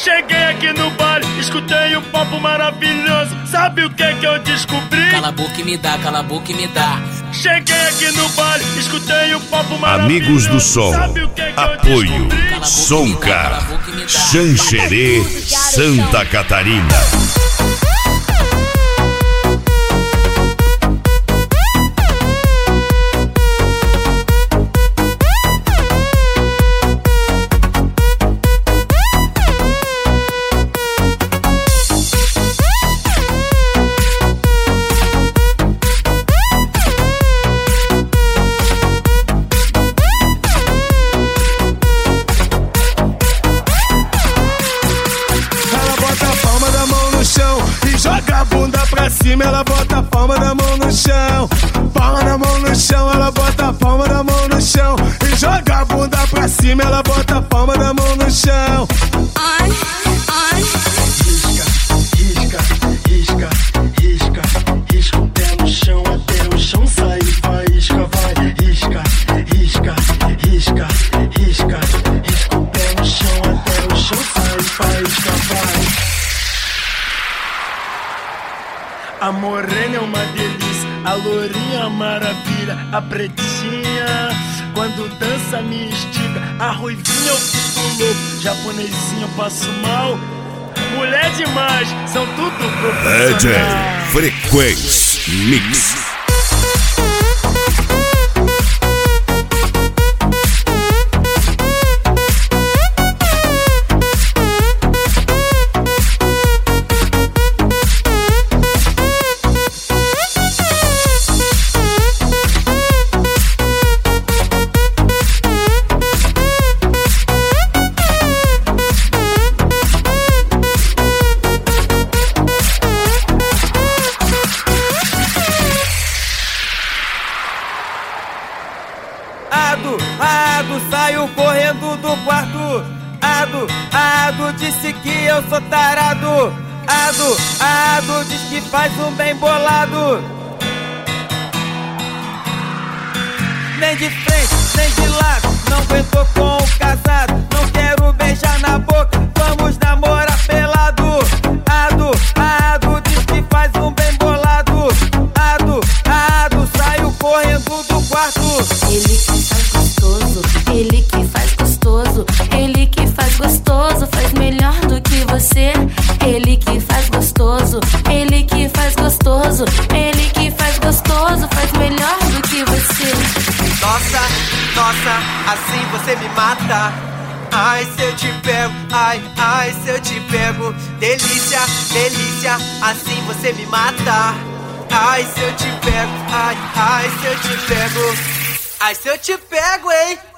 Cheguei aqui no baile, escutei um papo maravilhoso. Sabe o que eu descobri? Cala a boca e me dá, cala a boca e me dá. Cheguei aqui no baile, escutei um papo maravilhoso. Amigos do Som, apoio Soncar, Xanxerê, Santa Catarina. Joga a bunda pra cima, ela bota a palma da mão no chão. Palma da mão no chão, ela bota a palma da mão no chão. E joga a bunda pra cima, ela bota a palma da mão no chão. Ai, ai. Risca, risca, risca, risca. Risca o pé no chão até o chão sair faísca. Vai, risca, risca, risca, risca. Risca o pé no chão até o chão sair faísca. Vai. A morena é uma delícia, a lourinha é uma maravilha. A pretinha, quando dança me estica. A ruivinha eu fico louco, japonesinha eu passo mal. Mulher demais, são tudo profissional. DJ Frequência Mix. Saio correndo do quarto. Ado, disse que eu sou tarado. Ado, diz que faz um bem bolado. Nem de frente, nem de lado, não aguentou com o casado. Não quero beijar na boca, vamos namorar pelado. Ado, diz que faz um bem bolado. Ado, saio correndo do quarto. Ele que faz gostoso, ele que faz gostoso. Ele que faz gostoso, faz melhor do que você. Ele que faz gostoso, ele que faz gostoso. Ele que faz gostoso, faz melhor do que você. Nossa, assim você me mata. Ai, se eu te pego, ai, se eu te pego. Delícia, assim você me mata. Ai, se eu te pego, ai, se eu te pego. Ai, se eu te pego, hein?